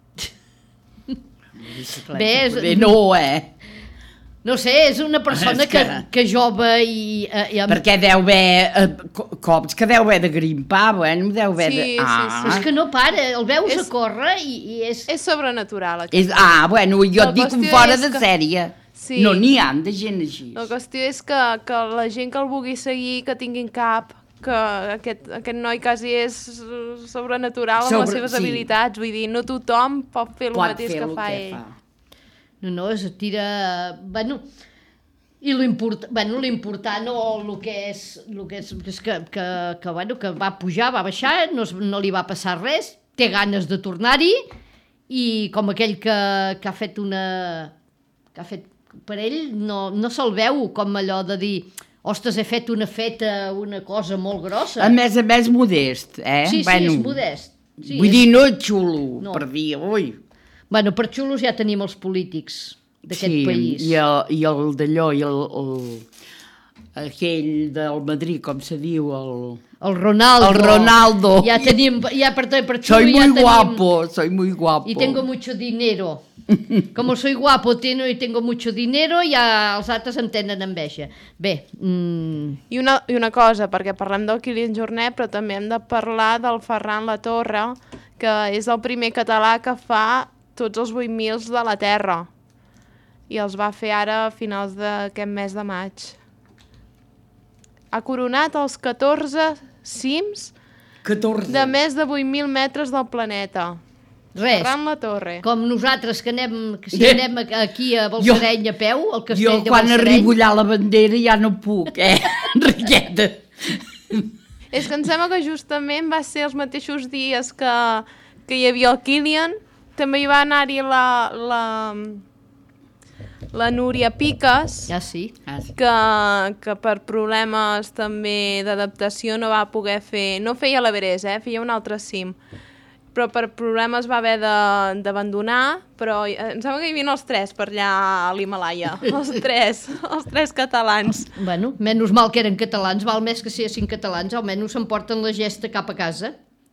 Bicicleta, Bé, és- poder no, eh? No sé, és una persona És que, que- que jove i... Eh, i amb... Perquè deu haver eh, co- cops que deu haver de grimpar, bueno, deu haver Sí, de... sí, Ah, És que no para, el veus És- a córrer i, i és... És sobrenatural, aquest. és, ah, bueno, jo La et dic un qüestió fora és de que- sèrie. Sí. No n'hi ha de gent així. La qüestió és que, que la gent que el vulgui seguir, que tinguin cap, que aquest, aquest noi quasi és sobrenatural amb Sobre- les seves sí. habilitats. Vull dir, no tothom pot fer el Pot mateix fer que el fa que ell. fa. No, no, es tira... Bueno, i l'import, bueno, l'important o el que és, el que, és, és que, que, que, bueno, que va pujar, va baixar, no, es- no li va passar res, té ganes de tornar-hi, i com aquell que, que ha fet una... que ha fet per ell, no, no se'l veu com allò de dir ostres, he fet una feta, una cosa molt grossa. A més a més, modest, eh? Sí, sí, bueno, és modest. Sí, vull és... dir, no és xulo, No. per dir, ui. Bueno, per xulos ja tenim els polítics d'aquest Sí, país. i el, i el d'allò, i el, el, aquell del Madrid, com se diu, el... El Ronaldo. El Ronaldo. Ja tenim, ja per, per xulo Soy ja muy tenim... guapo, soy muy guapo. Y tengo mucho dinero. Como soy guapo tengo, y tengo mucho dinero, ja els altres em tenen enveja. Bé, mm, I una, I una cosa, perquè parlem del Kilian Jornet, però també hem de parlar del Ferran Latorre, que és el primer català que fa tots els vuit mil de la Terra. I els va fer ara a finals d'aquest mes de maig. Ha coronat els catorze cims catorze. de més de vuit mil metres del planeta. res, Ferran Latorre. com nosaltres que anem, que si Bé. anem aquí a Balsareny a peu, al Jo castell de quan Balsareny... arribo allà a la bandera ja no puc, eh, Enriqueta? És que em sembla que justament va ser els mateixos dies que, que hi havia el Kilian. També hi va anar-hi la, la, la Núria Piques, Ja sí. Ah, sí. que, que per problemes també d'adaptació no va poder fer... No feia l'Everest, eh? Feia un altre cim. Però per problemes va haver de- d'abandonar, però eh, em sembla que hi havia els tres per allà a l'Himalaya. Els tres, els tres catalans. Bueno, menys mal que eren catalans, val més que siguessin catalans, almenys s'emporten la gesta cap a casa.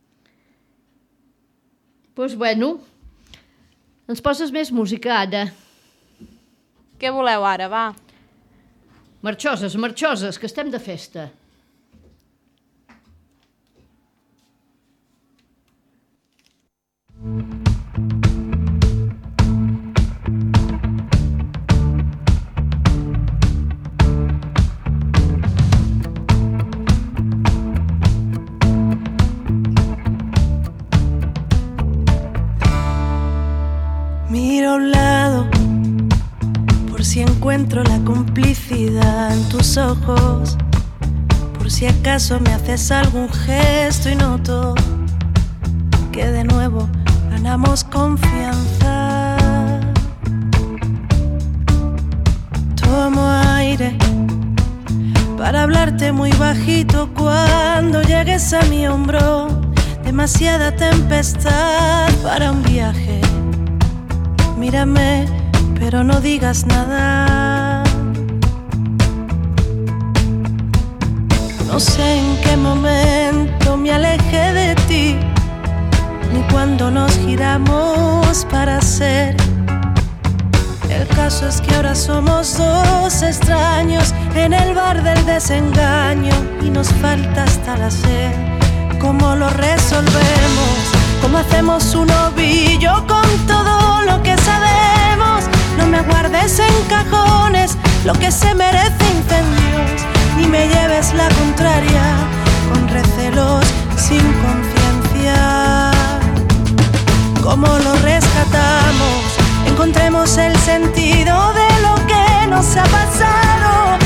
Doncs pues bueno, ens poses més música, Anna. Què voleu ara, va? Marxoses, marxoses, que estem de festa. Miro a un lado por si encuentro la complicidad en tus ojos, por si acaso me haces algún gesto y noto que de nuevo ganamos confianza. Tomo aire para hablarte muy bajito cuando llegues a mi hombro. Demasiada tempestad para un viaje. Mírame, pero no digas nada. No sé en qué momento me alejé de ti, ni cuando nos giramos para ser. El caso es que ahora somos dos extraños en el bar del desengaño y nos falta hasta la sed. ¿Cómo lo resolvemos? ¿Cómo hacemos un ovillo con todo lo que sabemos? No me guardes en cajones lo que se merece incendios, ni me lleves la contraria con recelos sin conciencia. ¿Cómo lo rescatamos? Encontremos el sentido de lo que nos ha pasado.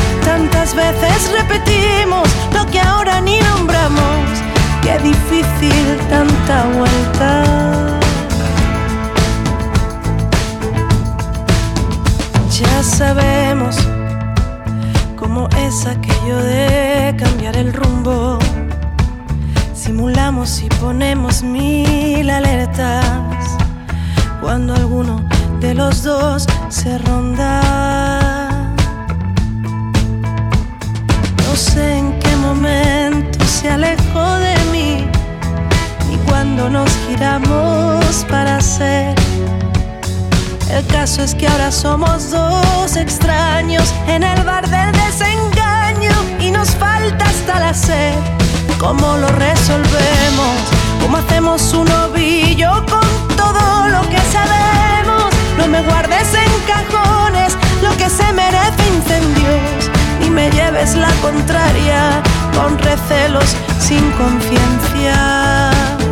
repetimos lo que ahora ni nombramos. Qué difícil tanta vuelta. Ya sabemos cómo es aquello de cambiar el rumbo. Simulamos y ponemos mil alertas cuando alguno de los dos se ronda. No sé en qué momento se alejó de mí, ni cuando nos giramos para ser. El caso es que ahora somos dos extraños en el bar del desengaño y nos falta hasta la sed. ¿Cómo lo resolvemos? ¿Cómo hacemos un ovillo con todo lo que sabemos? No me guardes en cajones lo que se merece incendios, ni me lleves la contraria con recelos sin conciencia.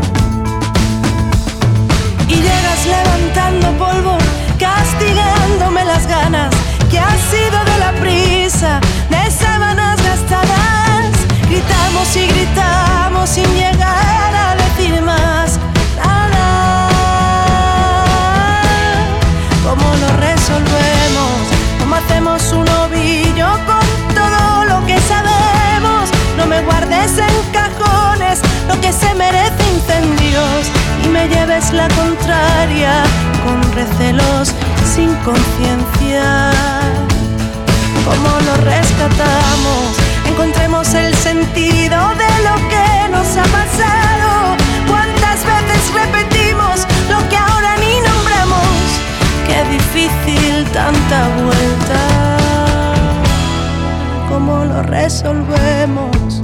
Y llegas levantando polvo, castigándome las ganas que ha sido de la prisa, de sábanas gastadas. Gritamos y gritamos sin llegar a decir más nada. ¿Cómo lo resolvemos? ¿Cómo hacemos un ovillo con todo lo que sabemos? No me guardes en cajones lo que se merece incendios, y me lleves la contraria con recelos sin conciencia. ¿Cómo lo rescatamos? Encontremos el sentido de lo que nos ha pasado. ¿Cuántas veces repetimos lo que ahora ni nombramos? Qué difícil tanta vuelta. ¿Cómo lo resolvemos?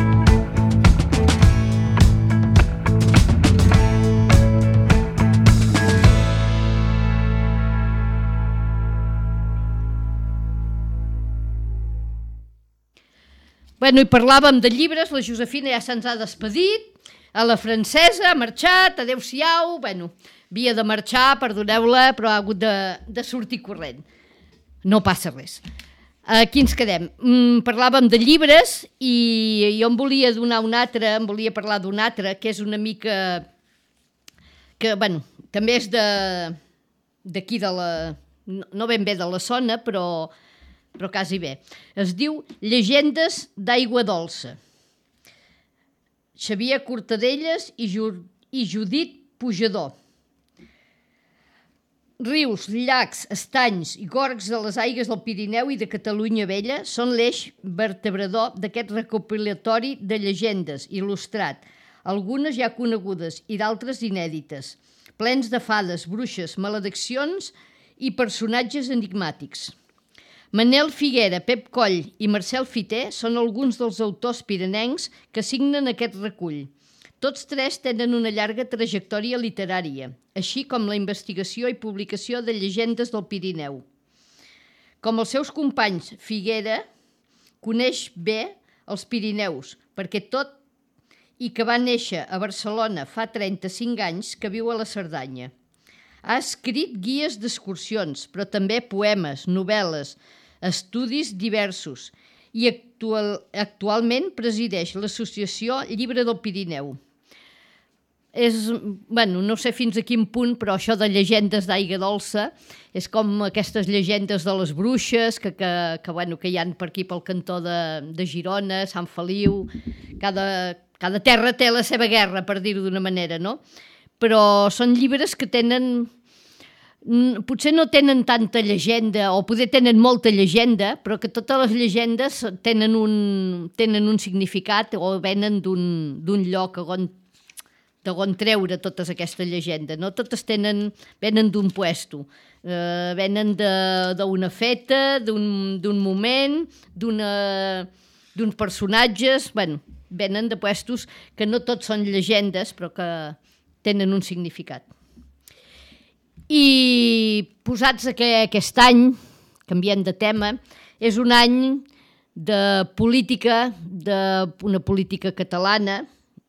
Bueno, i parlàvem de llibres, la Josefina ja se'ns ha despedit, a la francesa ha marxat, adeu-siau, bueno, havia de marxar, perdoneu-la, però ha hagut de, de sortir corrent. No passa res. Aquí ens quedem. Mm, parlàvem de llibres i jo em volia donar un altre, em volia parlar d'un altre, que és una mica... que, bueno, també és de d'aquí de la... no ben bé de la zona, però... però quasi bé. Es diu Llegendes d'aigua dolça. Xavier Cortadelles i, Ju i Judit Pujador. Rius, llacs, estanys i gorgs de les aigues del Pirineu i de Catalunya Vella són l'eix vertebrador d'aquest recopilatori de llegendes il·lustrat, algunes ja conegudes i d'altres inèdites, plens de fades, bruixes, malediccions i personatges enigmàtics. Manel Figuera, Pep Coll i Marcel Fiter són alguns dels autors pirinencs que signen aquest recull. Tots tres tenen una llarga trajectòria literària, així com la investigació i publicació de llegendes del Pirineu. Com els seus companys, Figuera coneix bé els Pirineus, perquè tot i que va néixer a Barcelona fa trenta-cinc anys que viu a la Cerdanya. Ha escrit guies d'excursions, però també poemes, novel·les, estudis diversos i actual, actualment presideix l'associació Llibre del Pirineu. És, bueno, no sé fins a quin punt, però això de llegendes d'aigua dolça és com aquestes llegendes de les bruixes que, que, que, bueno, que hi ha per aquí pel cantó de, de Girona, Sant Feliu, cada, cada terra té la seva guerra, per dir-ho d'una manera, no? Però són llibres que tenen... potser no tenen tanta llegenda, o potser tenen molta llegenda, però que totes les llegendes tenen un, tenen un significat o venen d'un lloc on, on treure totes aquestes llegendes, no? Totes tenen, venen d'un puesto, eh, venen d'una feta, d'un moment, d'uns personatges, bueno, venen de puestos que no tots són llegendes, però que tenen un significat. I posats que aquest any, canviant de tema, és un any de política, d'una política catalana,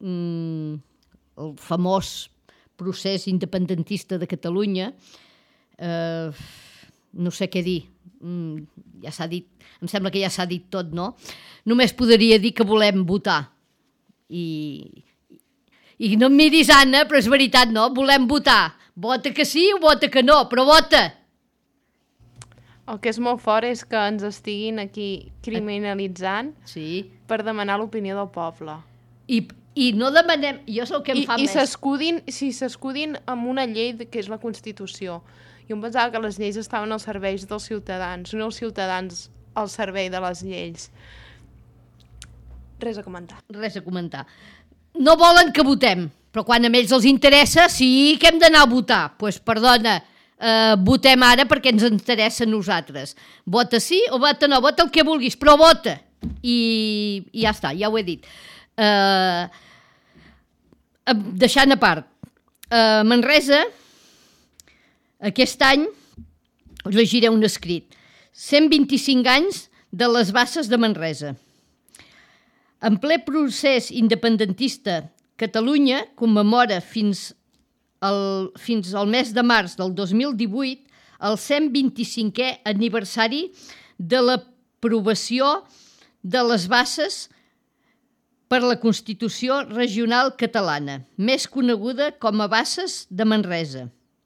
el famós procés independentista de Catalunya, eh, no sé què dir, mm, ja s'ha dit, em sembla que ja s'ha dit tot, no? Només podria dir que volem votar. I, i no em miris, Anna, però és veritat, no? Volem votar. Vota que sí o vota que no, però vota. El que és molt fort és que ens estiguin aquí criminalitzant Sí. per demanar l'opinió del poble. I, i no demanem... Jo és el que em I, fa i més... s'escudin, si s'escudin amb una llei que és la Constitució. Jo em pensava que les lleis estaven als serveis dels ciutadans, no els ciutadans al servei de les lleis. Res a comentar. Res a comentar. No volen que votem, però quan a ells els interessa sí que hem d'anar a votar. Doncs pues, perdona, eh, votem ara perquè ens interessa a nosaltres. Vota sí o vota no, vota el que vulguis, però vota. I, i ja està, ja ho he dit. Eh, deixant a part, eh, Manresa, aquest any, us llegiré un escrit. cent vint-i-cinc anys de les basses de Manresa. En ple procés independentista, Catalunya commemora fins al, fins al mes de març del dos mil divuit el cent vint-i-cinquè aniversari de l'aprovació de les bases per la Constitució Regional Catalana, més coneguda com a Basses de Manresa.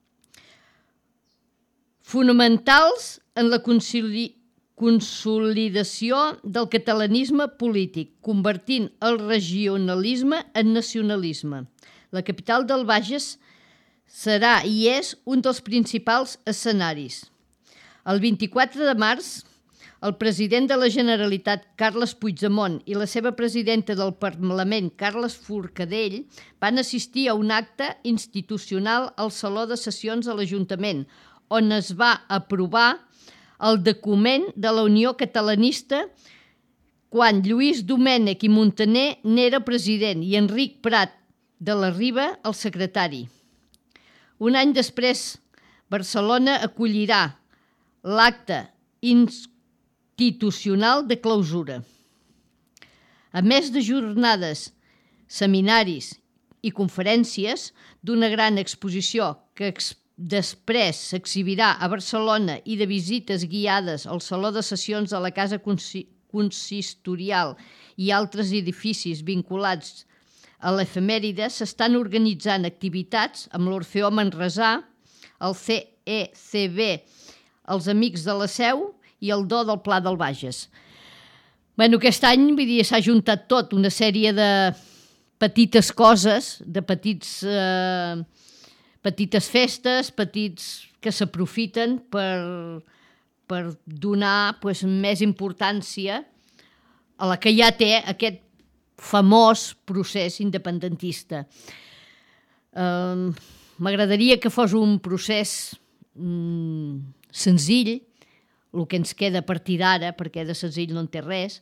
Fonamentals en la concili consolidació del catalanisme polític, convertint el regionalisme en nacionalisme. La capital del Bages serà i és un dels principals escenaris. El vint-i-quatre de març, el president de la Generalitat, Carles Puigdemont, i la seva presidenta del Parlament, Carles Forcadell, van assistir a un acte institucional al Saló de Sessions de l'Ajuntament, on es va aprovar el document de la Unió Catalanista quan Lluís Domènech i Muntaner n'era president i Enric Prat de la Riba el secretari. Un any després, Barcelona acollirà l'acte institucional de clausura. A més de jornades, seminaris i conferències d'una gran exposició que explica després s'exhibirà a Barcelona i de visites guiades al Saló de Sessions de la Casa Consistorial i altres edificis vinculats a l'efemèride, s'estan organitzant activitats amb l'Orfeó Manresà, el C E C B, els Amics de la Seu i el Do del Pla del Bages. Bueno, aquest any vull dir, s'ha juntat tot, una sèrie de petites coses, de petits... Eh, petites festes, petits que s'aprofiten per, per donar pues, més importància a la que ja té aquest famós procés independentista. Um, M'agradaria que fos un procés um, senzill, el que ens queda a partir d'ara, perquè de senzill no en té res,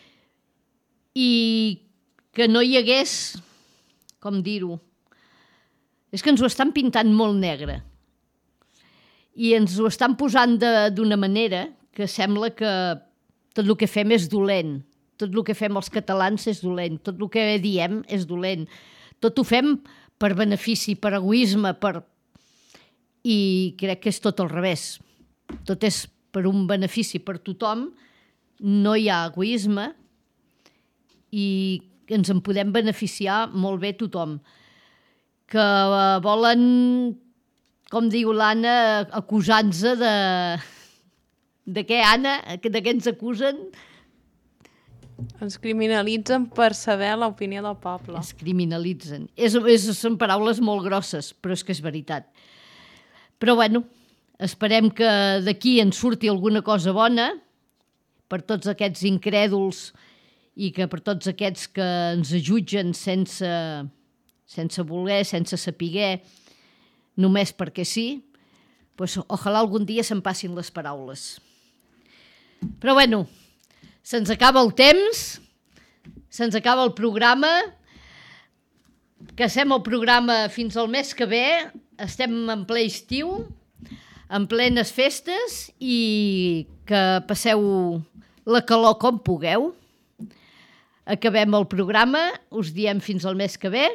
i que no hi hagués, com dir-ho, és que ens ho estan pintant molt negre i ens ho estan posant d'una manera que sembla que tot el que fem és dolent, tot el que fem els catalans és dolent, tot el que diem és dolent, tot ho fem per benefici, per egoisme, per... i crec que és tot al revés. Tot és per un benefici per tothom, no hi ha egoisme i ens en podem beneficiar molt bé tothom. Que volen, com diu l'Anna, acusar-nos de... De què, Anna? De què ens acusen? Ens criminalitzen per saber l'opinió del poble. Ens criminalitzen. És, és, són paraules molt grosses, però és que és veritat. Però, bueno, esperem que d'aquí en surti alguna cosa bona per tots aquests incrèduls i que per tots aquests que ens jutgen sense... sense voler, sense saber, només perquè sí, doncs ojalà algun dia se'n passin les paraules. Però bueno, se'ns acaba el temps, se'ns acaba el programa, que fem el programa fins al mes que ve, estem en ple estiu, en plenes festes i que passeu la calor com pugueu. Acabem el programa, us diem fins al mes que ve,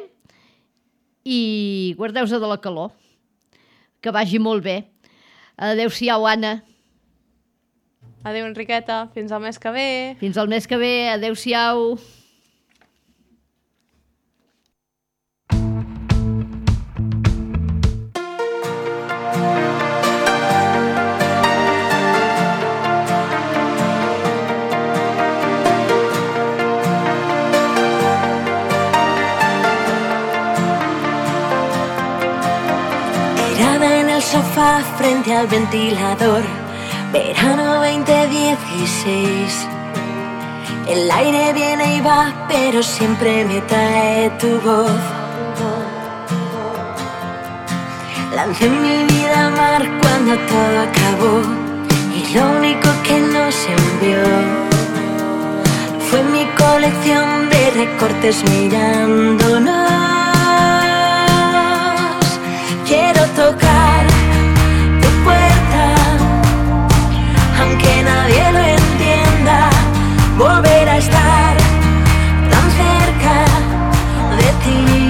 i guardeu-vos de la calor. Que vagi molt bé. Adéu-siau, Anna. Adéu, Enriqueta. Fins al mes que ve. Fins al mes que ve. Adéu-siau. Tirada en el sofá frente al ventilador, verano veinte dieciséis. El aire viene y va, pero siempre me trae tu voz. Lancé mi vida al mar cuando todo acabó, y lo único que nos envió fue mi colección de recortes mirándonos. Quiero tocar tu puerta, aunque nadie lo entienda, volver a estar tan cerca de ti.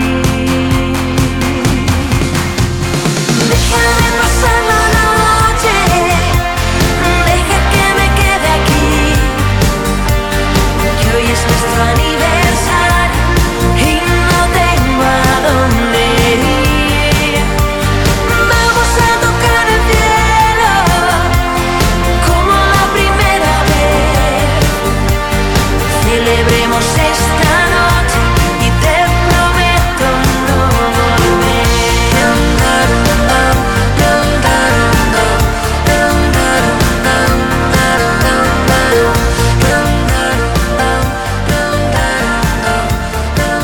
Déjame pasar la noche, deja que me quede aquí, que hoy es nuestro aniversario y no tengo a dónde ir. Vamos a tocar el cielo como la primera vez. Celebremos esta noche y te prometo no volver.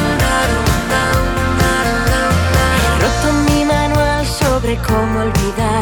He roto mi manual sobre cómo olvidar.